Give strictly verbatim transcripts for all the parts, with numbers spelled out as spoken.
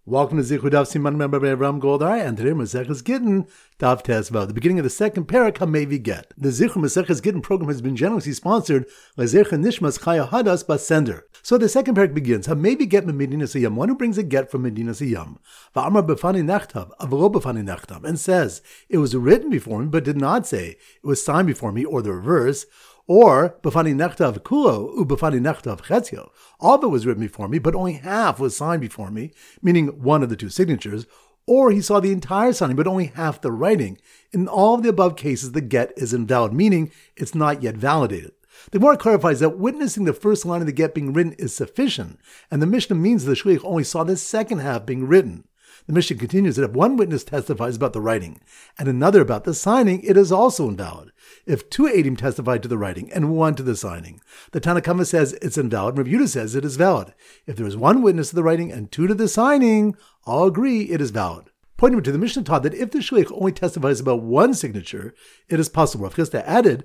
Welcome to Zichud Daf Siman Member by Ram Goldar, and today Maseches Gittin Daf Tesvav, the beginning of the second parak Hamevi Get. The Zichud Maseches Gittin program has been generously sponsored by Zecher Nishmas Chaya Hadas Basender. So the second parak begins. Hamevi Get Medina Siyam, one who brings a get from Medina Siyam, Va'amar Befani Nachtav, Avro Befani Nachtav, and says it was written before me, but did not say it was signed before me, or the reverse. Or, Befani Nechtav Kulo, U Befani Nechtav Chetzio. All of it was written before me, but only half was signed before me, meaning one of the two signatures. Or he saw the entire signing, but only half the writing. In all of the above cases, the get is invalid, meaning it's not yet validated. The Gemara clarifies that witnessing the first line of the get being written is sufficient, and the Mishnah means the Shliach only saw the second half being written. The Mishnah continues that if one witness testifies about the writing and another about the signing, it is also invalid. If two Eidim testified to the writing and one to the signing, the Tanna Kamma says it's invalid, and Rav Yehuda says it is valid. If there is one witness to the writing and two to the signing, all agree it is valid. Pointing to the Mishnah taught that if the Shliach only testifies about one signature, it is possible. Rav Chisda added,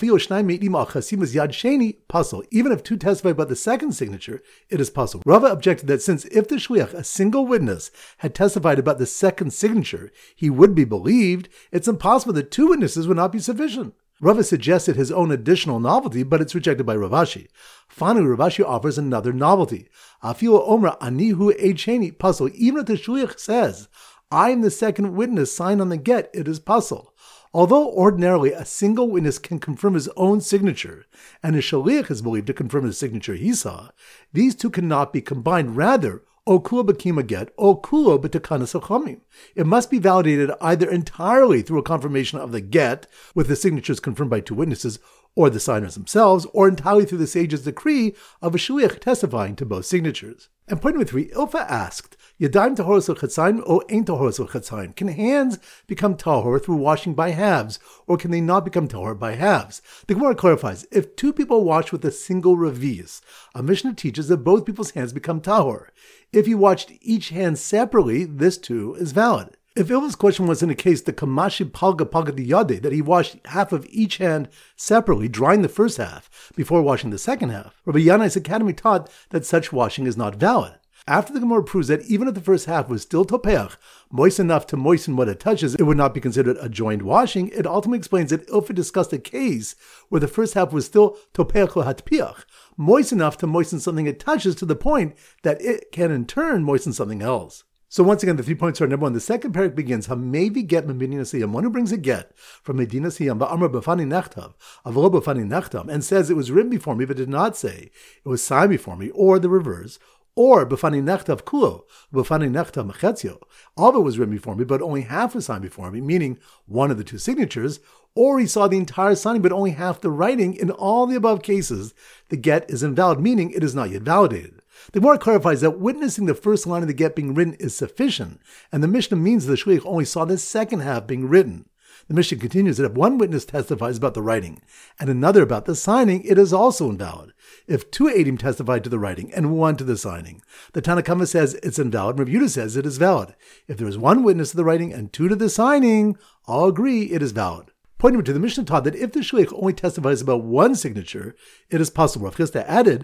possible. Even if two testify about the second signature, it is possible. Rava objected that since if the Shliach, a single witness, had testified about the second signature, he would be believed, it's impossible that two witnesses would not be sufficient. Rava suggested his own additional novelty, but it's rejected by Rav Ashi. Finally, Rav Ashi offers another novelty. Afilu omra anihu eicheni puzzle. Even if the Shliach says, I am the second witness signed on the get, it is puzzle. Although ordinarily a single witness can confirm his own signature, and a shaliach is believed to confirm the signature he saw, these two cannot be combined. Rather, o kulo b'kima get, o kulo b'tekanas hachamim. It must be validated either entirely through a confirmation of the get, with the signatures confirmed by two witnesses, or the signers themselves, or entirely through the sage's decree of a shaliach testifying to both signatures. And point number three, Ilfa asked, Yadayim tahoros l'chatzayim o ein tahoros l'chatzayim? Can hands become tahor through washing by halves, or can they not become tahor by halves? The Gemara clarifies, if two people wash with a single revius, a Mishnah teaches that both people's hands become tahor. If you washed each hand separately, this too is valid. If Ilva's question was in a case the kamashi palga palga diyade, that he washed half of each hand separately, drying the first half before washing the second half, Rabbi Yanai's Academy taught that such washing is not valid. After the Gemara proves that even if the first half was still topeach, moist enough to moisten what it touches, it would not be considered a joined washing, it ultimately explains that Ilfa discussed a case where the first half was still topeach hatpiach, moist enough to moisten something it touches to the point that it can in turn moisten something else. So once again, the three points are: number one, the second parak begins, Hamevi get Medina Siyam, one who brings a get from Medina Siyam, Va'amar Befani Nechtav, Avro Befani Nechtav, and says it was written before me, but did not say it was signed before me, or the reverse, or Befani Nechtav Kulo, Befani Nechtav Mechetzio. All of it was written before me, but only half was signed before me, meaning one of the two signatures, or he saw the entire signing, but only half the writing. In all the above cases, the get is invalid, meaning it is not yet validated. The Gemara clarifies that witnessing the first line of the get being written is sufficient, and the Mishnah means the Shliach only saw the second half being written. The Mishnah continues that if one witness testifies about the writing and another about the signing, it is also invalid. If two Eidim testified to the writing and one to the signing, the Tanna Kamma says it's invalid, and Rav Yehuda says it is valid. If there is one witness to the writing and two to the signing, all agree it is valid. Pointing to the Mishnah taught that if the Shliach only testifies about one signature, it is possible. Rav Chisda added,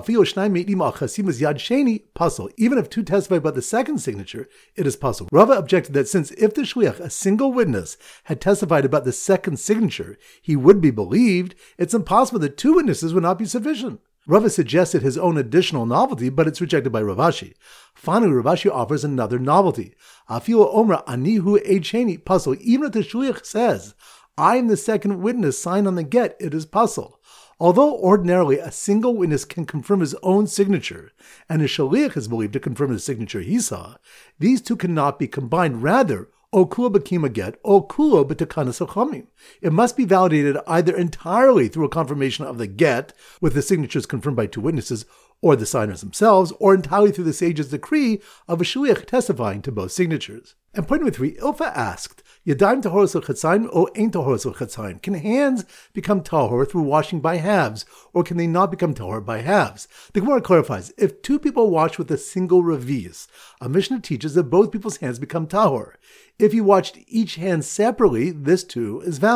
possible. Even if two testify about the second signature, it is possible. Rava objected that since if the Shliach, a single witness, had testified about the second signature, he would be believed, it's impossible that two witnesses would not be sufficient. Rava suggested his own additional novelty, but it's rejected by Rav Ashi. Finally, Rav Ashi offers another novelty. Afilu omra anihu eicheni puzzle. Even if the Shliach says, I am the second witness signed on the get, it is puzzle. Although ordinarily a single witness can confirm his own signature, and a shaliach is believed to confirm the signature he saw, these two cannot be combined. Rather, o kulo b'kima get, o kulo b'tekanas hachamim. It must be validated either entirely through a confirmation of the get, with the signatures confirmed by two witnesses, or the signers themselves, or entirely through the sage's decree of a shaliach testifying to both signatures. And point number three, Ilfa asked, Yadayim tahoros l'chatzayim o ein tahoros l'chatzayim? Can hands become tahor through washing by halves, or can they not become tahor by halves? The Gemara clarifies, if two people wash with a single revius, a Mishnah teaches that both people's hands become tahor. If you washed each hand separately, this too is valid.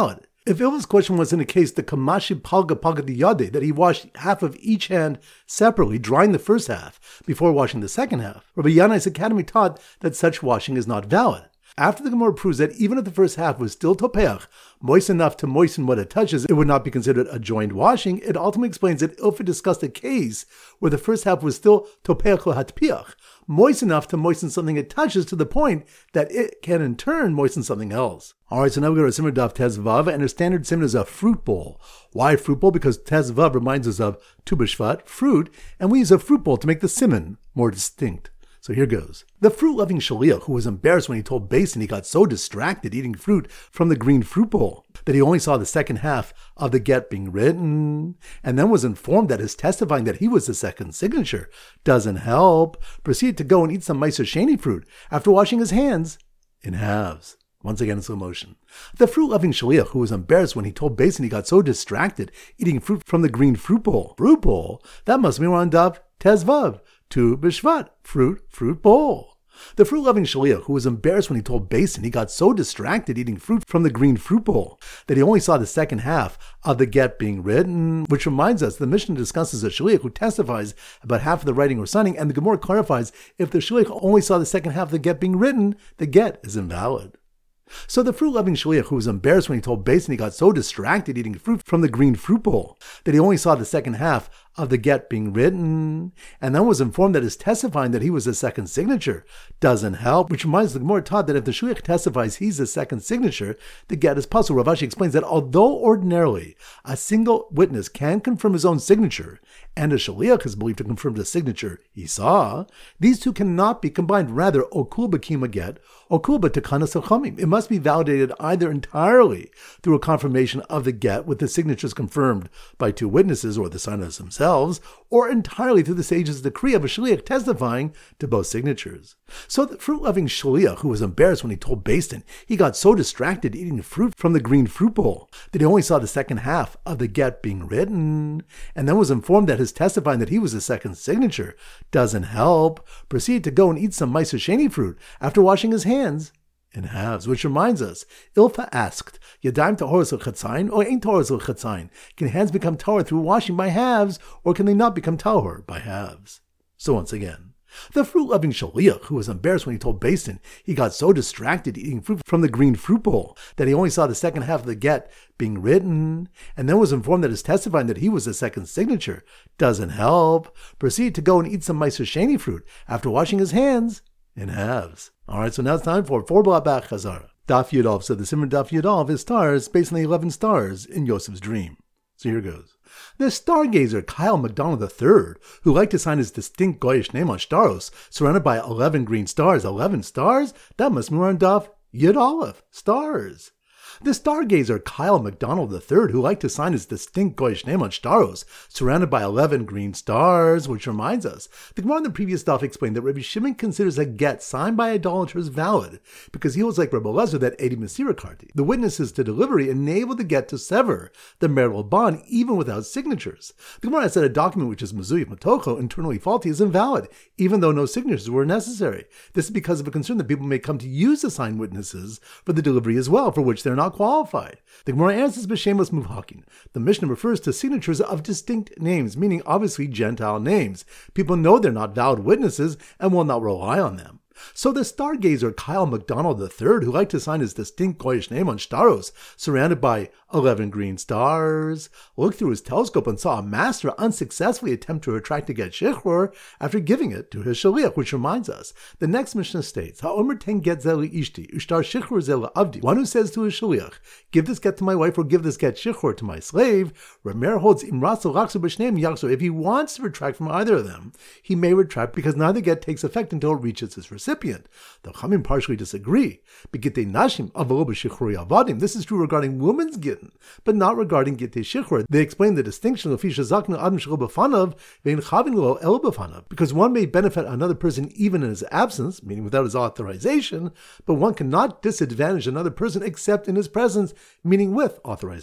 If Ilva's question was in a case the Kamashi Palga Palga Diyade, that he washed half of each hand separately, drying the first half before washing the second half, Rabbi Yanai's Academy taught that such washing is not valid. After the Gemara proves that even if the first half was still topeach, moist enough to moisten what it touches, it would not be considered a joined washing, it ultimately explains that Ilfa discussed a case where the first half was still topeach hatpiach, moist enough to moisten something it touches to the point that it can in turn moisten something else. Alright, so now we go to Simmer Daf Tezvav, and our standard simmer is a fruit bowl. Why fruit bowl? Because Tezvav reminds us of Tu B'Shvat, fruit, and we use a fruit bowl to make the simon more distinct. So here goes. The fruit-loving shaliach, who was embarrassed when he told Basin he got so distracted eating fruit from the green fruit bowl that he only saw the second half of the get being written, and then was informed that his testifying that he was the second signature doesn't help, proceeded to go and eat some Meiser Sheni fruit after washing his hands in halves. Once again in slow motion. The fruit-loving shaliach, who was embarrassed when he told Basin he got so distracted eating fruit from the green fruit bowl. Fruit bowl? That must be on Daf Tezvav. Tu B'Shvat, fruit, fruit bowl. The fruit-loving shaliach, who was embarrassed when he told Basin he got so distracted eating fruit from the green fruit bowl that he only saw the second half of the get being written, which reminds us the Mishnah discusses a shaliach who testifies about half of the writing or signing, and the Gemara clarifies if the shaliach only saw the second half of the get being written, the get is invalid. So the fruit-loving shaliach, who was embarrassed when he told Basin he got so distracted eating fruit from the green fruit bowl that he only saw the second half of the get being written, and then was informed that his testifying that he was the second signature doesn't help, which reminds the Gemara taught that if the shaliach testifies he's the second signature, the get is pasul. Rav Ashi explains that although ordinarily a single witness can confirm his own signature, and a shaliach is believed to confirm the signature he saw, these two cannot be combined. Rather, okul b'kima get, okul b'tekanas hachamim. It must be validated either entirely through a confirmation of the get with the signatures confirmed by two witnesses or the signers themselves, or entirely through the sage's decree of a shaliach testifying to both signatures. So the fruit-loving shaliach, who was embarrassed when he told Basin he got so distracted eating fruit from the green fruit bowl that he only saw the second half of the get being written, and then was informed that his testifying that he was the second signature doesn't help, proceeded to go and eat some Meiser Sheni fruit after washing his hands in halves, which reminds us, Ilfa asked, Yadayim tahoros l'chatzayin or ain't tahoros l'chatzayin? Can hands become tahor through washing by halves, or can they not become tahor by halves? So once again, the fruit-loving shaliach, who was embarrassed when he told Basin he got so distracted eating fruit from the green fruit bowl that he only saw the second half of the get being written, and then was informed that his testifying that he was the second signature doesn't help, proceeded to go and eat some Meiser Sheni fruit after washing his hands in halves. Alright, so now it's time for four Bla Bach Chazara. Daf Yudov, so the Simmer Daf Yudov is stars based on the eleven stars in Yosef's dream. So here goes. The stargazer Kyle McDonald the third, who liked to sign his distinct Goyish name on Staros, surrounded by eleven green stars. eleven stars? That must be on Daf Yud Aleph. Stars. The stargazer Kyle McDonald the third, who liked to sign his distinct Goyish name on Staros, surrounded by eleven green stars, which reminds us, the Gemara in the previous daf explained that Rabbi Shimon considers a get signed by idolaters valid, because he holds like Rabbi Elazar that Edi Mesira Karti. The witnesses to delivery enable the get to sever the marital bond even without signatures. The Gemara said a document which is Mezuyah Matocho, internally faulty, is invalid, even though no signatures were necessary. This is because of a concern that people may come to use the signed witnesses for the delivery as well, for which they're not qualified. The Gemara answers b'shemus muvhakin. The Mishnah refers to signatures of distinct names, meaning obviously Gentile names. People know they're not valid witnesses and will not rely on them. So the stargazer Kyle McDonald the third, who liked to sign his distinct Goyish name on Staros, surrounded by eleven green stars, looked through his telescope and saw a master unsuccessfully attempt to attract to get Shechor after giving it to his shaliach, which reminds us, the next Mishnah states, Ha'omer ten get zeli ishti, ushtar Shechor zela avdi. One who says to his shaliach, give this get to my wife or give this get Shechor to my slave, Ramer holds imraso raksu b'shneim yakso. If he wants to retract from either of them, he may retract because neither get takes effect until it reaches his recipient. The Chamim partially disagree. Begitei nashim avalo b'shechuri avadim. This is true regarding women's gittin, but not regarding gitei shechur. They explain the distinction of fisha zaknu adam shelo b'fanav vein chavin lo el b'fanav, because one may benefit another person even in his absence, meaning without his authorization, but one cannot disadvantage another person except in his presence, meaning with authorization.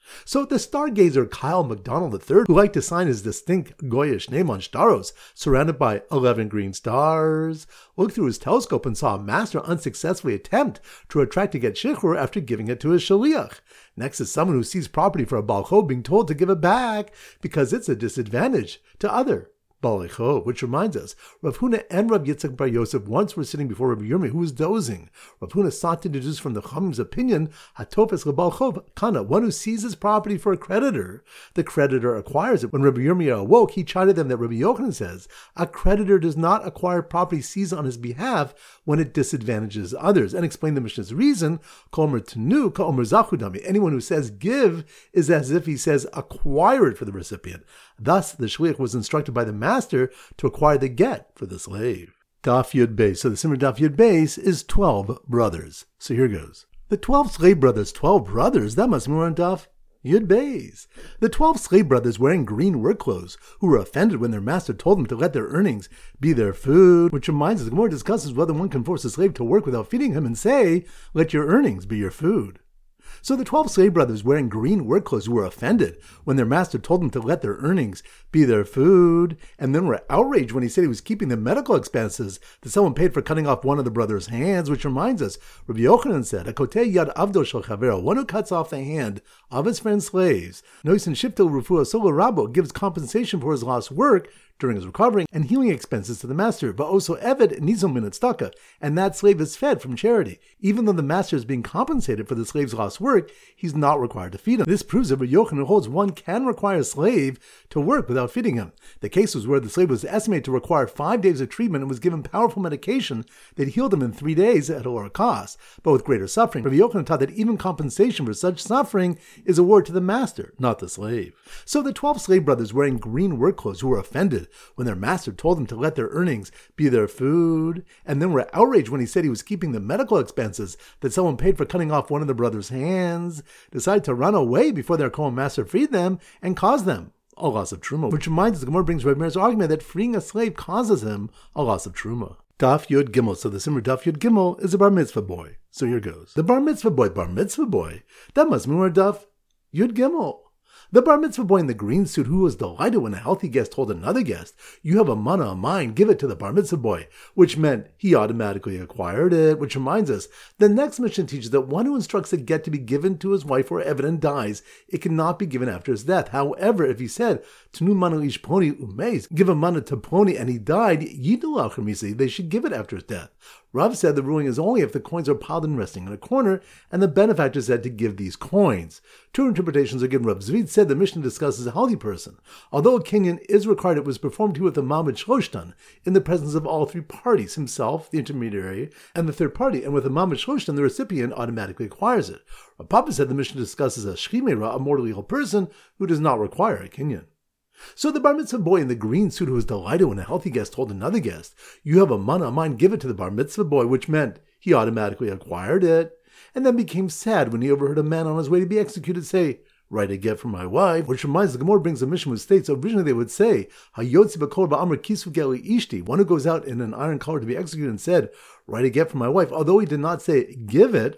So the stargazer Kyle McDonald the third, who liked to sign his distinct Goyish name on staros, surrounded by eleven green stars, looked through his telescope and saw a master unsuccessfully attempt to retract to get shichur after giving it to his shaliach. Next is someone who sees property for a balcho being told to give it back because it's a disadvantage to other Balechov, which reminds us, Rav Huna and Rav Yitzchak Bar Yosef once were sitting before Rav Yirmi, who was dozing. Rav Huna sought to deduce from the Chamim's opinion, Hatofes Balechov Kana, one who seizes property for a creditor. The creditor acquires it. When Rav Yirmi awoke, he chided them that Rabbi Yochanan says, a creditor does not acquire property seized on his behalf when it disadvantages others, and explained the Mishnah's reason, Komer Tenu, Komer Zachudami. Anyone who says give is as if he says acquire it for the recipient. Thus, the shliach was instructed by the master to acquire the get for the slave. Daf Yud Beis. So the Simmer Daf Yud Beis is twelve brothers. So here goes. The twelve slave brothers, twelve brothers, that must be more on Daf Yud Beis. The twelve slave brothers wearing green work clothes, who were offended when their master told them to let their earnings be their food, which reminds us, the Gemara discusses whether one can force a slave to work without feeding him and say, let your earnings be your food. So the twelve slave brothers wearing green work clothes were offended when their master told them to let their earnings be their food, and then were outraged when he said he was keeping the medical expenses that someone paid for cutting off one of the brothers' hands, which reminds us, Rabbi Yochanan said, Akotei yad avdo shel chavero, one who cuts off the hand of his friend's slaves, noisin shiftel refuah solo rabo, gives compensation for his lost work during his recovering and healing expenses to the master, but also Eved nizom min tzedakah, and that slave is fed from charity. Even though the master is being compensated for the slave's lost work, he's not required to feed him. This proves that Rabbi Yochanan holds one can require a slave to work without feeding him. The case was where the slave was estimated to require five days of treatment and was given powerful medication that healed him in three days at a lower cost, but with greater suffering. Rabbi Yochanan taught that even compensation for such suffering is awarded to the master, not the slave. So the twelve slave brothers wearing green work clothes who were offended when their master told them to let their earnings be their food, and then were outraged when he said he was keeping the medical expenses that someone paid for cutting off one of the brothers' hands, decided to run away before their Kohen master freed them and caused them a loss of truma, which reminds us, the Gemara brings Reb Meir's argument that freeing a slave causes him a loss of truma. Daf Yud Gimel. So the Simmer Daf Yud Gimel is a bar mitzvah boy. So here goes. The bar mitzvah boy, bar mitzvah boy, that must mean we're Daf Yud Gimel. The bar mitzvah boy in the green suit who was delighted when a healthy guest told another guest, you have a mana of mine, give it to the bar mitzvah boy, which meant he automatically acquired it, which reminds us, the next mission teaches that one who instructs a get to be given to his wife or evident dies, it cannot be given after his death. However, if he said, Tnu mana ish poni umeis, give a mana to poni and he died, yidul al chemisi, they should give it after his death. Rav said the ruling is only if the coins are piled and resting in a corner, and the benefactor said to give these coins. Two interpretations are given. Rav Zvid said the Mishnah discusses a healthy person. Although a kinyan is required, it was performed here with a mamad shloshtan, in the presence of all three parties, himself, the intermediary, and the third party, and with a mamad shloshtan, the recipient automatically acquires it. Rav Papa said the Mishnah discusses a shchimera, a mortally ill person, who does not require a kinyan. So the bar mitzvah boy in the green suit who was delighted when a healthy guest told another guest, you have a mana of mine, give it to the bar mitzvah boy, which meant he automatically acquired it, and then became sad when he overheard a man on his way to be executed say, write a get for my wife, which reminds the Gemara brings a mission which states originally they would say, Hayotzi b'kol ba'amr kisu geli ishti, one who goes out in an iron collar to be executed and said, write a get for my wife. Although he did not say give it,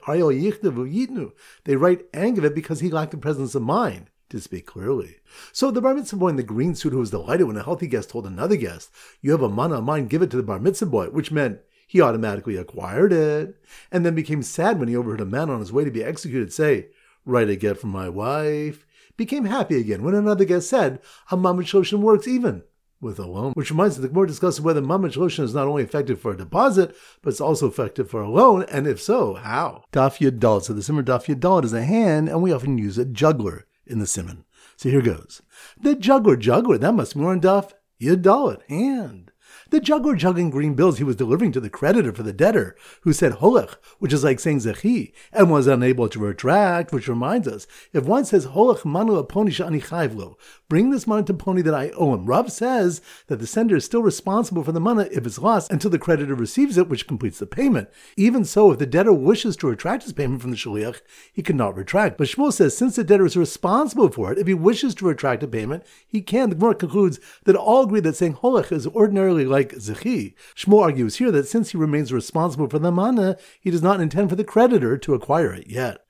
they write and give it because he lacked the presence of mind to speak clearly. So the bar mitzvah boy in the green suit who was delighted when a healthy guest told another guest, you have a mana of mine, give it to the bar mitzvah boy, which meant he automatically acquired it, and then became sad when he overheard a man on his way to be executed say, write a get for my wife, became happy again when another guest said, a mamad shloshim works even with a loan, which reminds us the Gemara discusses whether mamad shloshim is not only effective for a deposit, but it's also effective for a loan, and if so, how? Daf Yud Dalet. So the Simmer Daf Yud Dalet is a hand, and we often use a juggler in the simon. So here goes. The juggler, juggler, that must be more on Daf Yud Dalet, hand. The juggler juggling green bills he was delivering to the creditor for the debtor, who said holech, which is like saying zechi, and was unable to retract, which reminds us, if one says holech manu aponi sha'ani chayv lo, bring this money to pony that I owe him. Rav says that the sender is still responsible for the money if it's lost until the creditor receives it, which completes the payment. Even so, if the debtor wishes to retract his payment from the shaliach, he cannot retract. But Shmuel says since the debtor is responsible for it, if he wishes to retract a payment, he can. The Gemara concludes that all agree that saying holech is ordinarily like zechi. Shmuel argues here that since he remains responsible for the mana, he does not intend for the creditor to acquire it yet.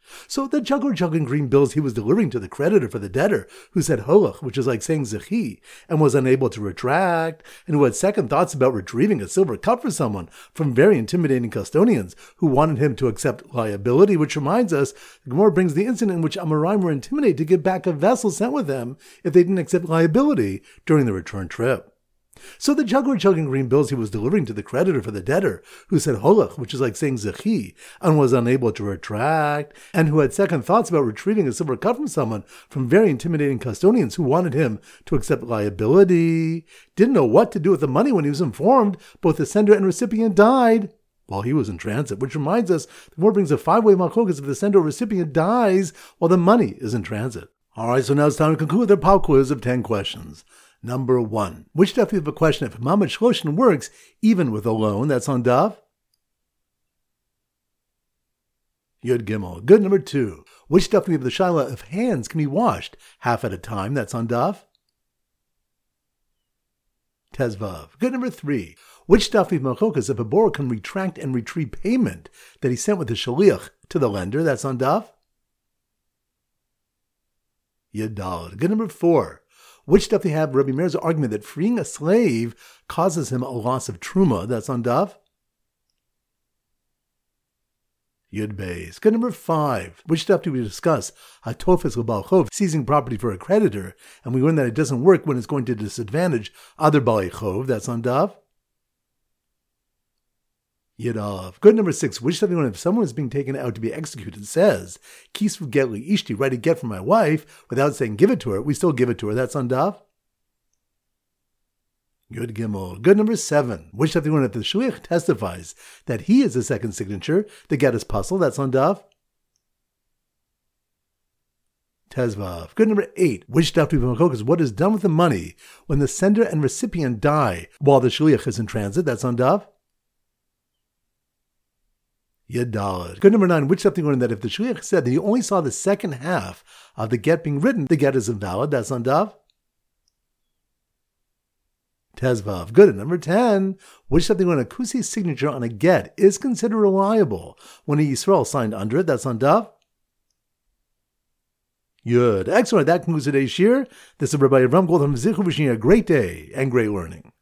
So the juggler juggling green bills he was delivering to the creditor for the debtor, who said holach, which is like saying zechi, and was unable to retract, and who had second thoughts about retrieving a silver cup for someone from very intimidating custodians who wanted him to accept liability, which reminds us, the Gemara brings the incident in which Amoraim were intimidated to give back a vessel sent with them if they didn't accept liability during the return trip. So the juggler juggling green bills he was delivering to the creditor for the debtor, who said holach, which is like saying zechi, and was unable to retract, and who had second thoughts about retrieving a silver cup from someone from very intimidating custodians who wanted him to accept liability, didn't know what to do with the money when he was informed both the sender and recipient died while he was in transit, which reminds us the Gemara brings a five-way machlokas if the sender or recipient dies while the money is in transit. Alright, so now it's time to conclude with our pop quiz of ten questions. Number one, which daf you have a question if Mamad Shloshin works even with a loan? That's on daf. Yud Gimel. Good. Number two, which daf we have the shaila if hands can be washed half at a time? That's on daf. Tezvav. Good. Number three, which daf we have machokas if a borrower can retract and retrieve payment that he sent with the shaliach to the lender? That's on daf. Yadal. Good. Number four, which daf we have Rabbi Meir's argument that freeing a slave causes him a loss of truma? That's on daf. Yud Beis. Good. Number five. Which daf do we discuss? Hatofes l'bal chov, seizing property for a creditor, and we learn that it doesn't work when it's going to disadvantage other balei chov. That's on daf. Yadav. Good. Number six. Which daf we learn if someone is being taken out to be executed says kisvu get li ishti, write a get for my wife, without saying give it to her, we still give it to her. That's on daf. Good. Gimel. Good. Number seven. Which daf we learn if the shliach testifies that he is the second signature, the get is puzzle. That's on daf. Tezvav. Good. Number eight. Which daf do we have is what is done with the money when the sender and recipient die while the shliach is in transit? That's on daf. Yadalad. Good. Number nine, which daf do we learn that if the shliach said that he only saw the second half of the get being written, the get is invalid? That's on daf. Tezvav. Good. And number ten, which daf do we learn a kusi's signature on a get is considered reliable when a Yisrael signed under it? That's on daf. Yud. Excellent. That concludes today's shir. This is Rabbi Avram Goldham Zichu wishing you a great day and great learning.